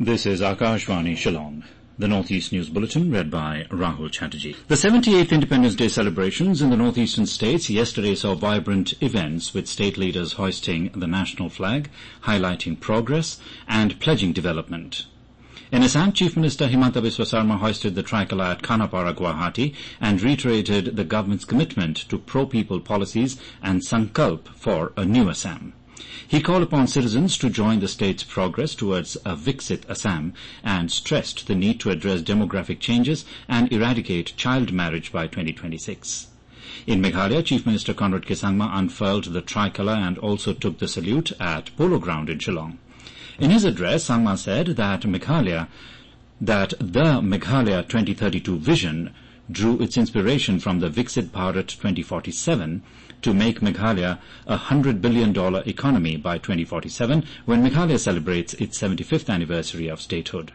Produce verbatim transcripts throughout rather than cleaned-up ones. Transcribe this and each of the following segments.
This is Akashvani Shillong. The Northeast News Bulletin read by Rahul Chatterjee. The seventy-eighth Independence Day celebrations in the northeastern states yesterday saw vibrant events with state leaders hoisting the national flag, highlighting progress and pledging development. In Assam, Chief Minister Himanta Biswa Sarma hoisted the tricolour at Khanapara, Guwahati, and reiterated the government's commitment to pro-people policies and sankalp for a new Assam. He called upon citizens to join the state's progress towards a Viksit Assam and stressed the need to address demographic changes and eradicate child marriage by twenty twenty-six. In Meghalaya, Chief Minister Conrad K. Sangma unfurled the tricolour and also took the salute at Polo Ground in Shillong. In his address, Sangma said that Meghalaya, that the Meghalaya twenty thirty-two vision drew its inspiration from the Viksit Bharat twenty forty-seven to make Meghalaya a one hundred billion dollars economy by twenty forty-seven, when Meghalaya celebrates its seventy-fifth anniversary of statehood.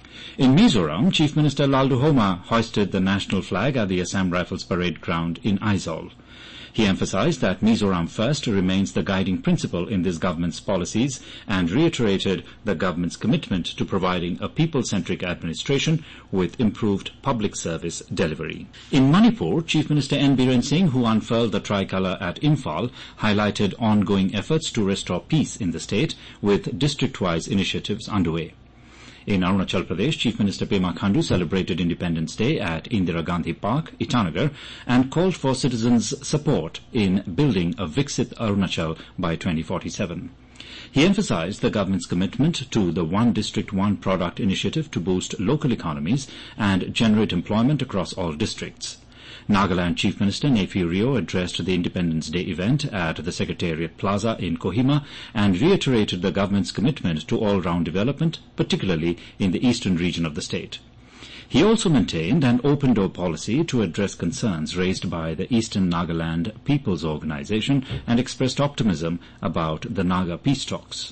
In Mizoram, Chief Minister Lalduhoma hoisted the national flag at the Assam Rifles Parade Ground in Aizawl. He emphasized that Mizoram First remains the guiding principle in this government's policies and reiterated the government's commitment to providing a people-centric administration with improved public service delivery. In Manipur, Chief Minister N. Biren Singh, who unfurled the tricolour at Imphal, highlighted ongoing efforts to restore peace in the state with district-wise initiatives underway. In Arunachal Pradesh, Chief Minister Pema Khandu celebrated Independence Day at Indira Gandhi Park, Itanagar, and called for citizens' support in building a Viksit Arunachal by twenty forty-seven. He emphasized the government's commitment to the One District, One Product initiative to boost local economies and generate employment across all districts. Nagaland Chief Minister Neiphiu Rio addressed the Independence Day event at the Secretariat Plaza in Kohima and reiterated the government's commitment to all-round development, particularly in the eastern region of the state. He also maintained an open-door policy to address concerns raised by the Eastern Nagaland People's Organization and expressed optimism about the Naga peace talks.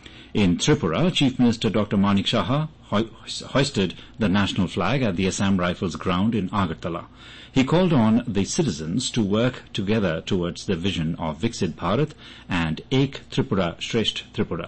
In Tripura, Chief Minister Doctor Manik Saha hoisted the national flag at the Assam Rifles Ground in Agartala. He called on the citizens to work together towards the vision of Viksit Bharat and Ek Tripura Shresht Tripura.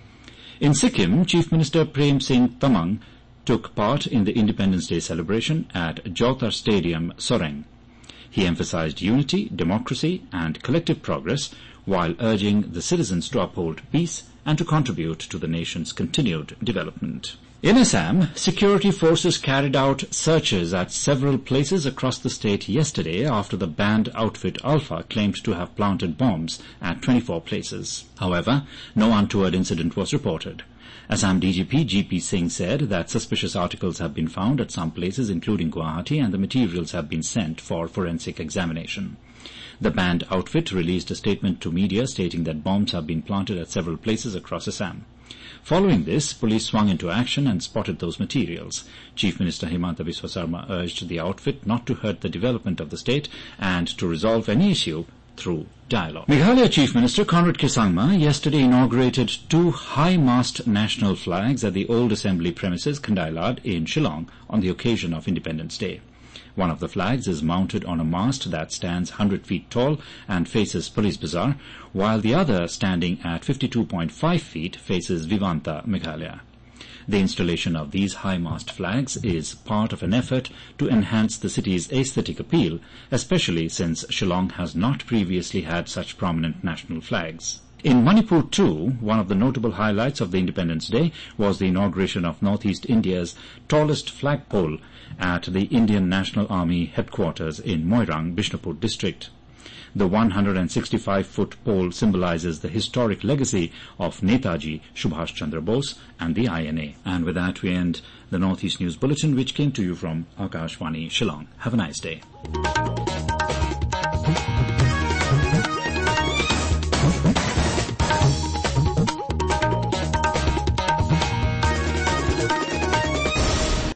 In Sikkim, Chief Minister Prem Singh Tamang took part in the Independence Day celebration at Jyotar Stadium, Soreng. He emphasized unity, democracy and collective progress while urging the citizens to uphold peace and to contribute to the nation's continued development. In Assam, security forces carried out searches at several places across the state yesterday after the banned outfit Alpha claimed to have planted bombs at twenty-four places. However, no untoward incident was reported. Assam D G P G P Singh said that suspicious articles have been found at some places, including Guwahati, and the materials have been sent for forensic examination. The banned outfit released a statement to media stating that bombs have been planted at several places across Assam. Following this, police swung into action and spotted those materials. Chief Minister Himanta Biswa Sarma urged the outfit not to hurt the development of the state and to resolve any issue through dialogue. Meghalaya Chief Minister Conrad K. Sangma yesterday inaugurated two high-mast national flags at the old assembly premises, Khandailad, in Shillong on the occasion of Independence Day. One of the flags is mounted on a mast that stands one hundred feet tall and faces Police Bazaar, while the other, standing at fifty-two point five feet, faces Vivanta, Meghalaya. The installation of these high-mast flags is part of an effort to enhance the city's aesthetic appeal, especially since Shillong has not previously had such prominent national flags. In Manipur, too, one of the notable highlights of the Independence Day was the inauguration of Northeast India's tallest flagpole at the Indian National Army headquarters in Moirang, Bishnupur district. The one hundred sixty-five foot pole symbolizes the historic legacy of Netaji Subhash Chandra Bose and the I N A. And with that, we end the Northeast News Bulletin, which came to you from Akashvani Shillong. Have a nice day.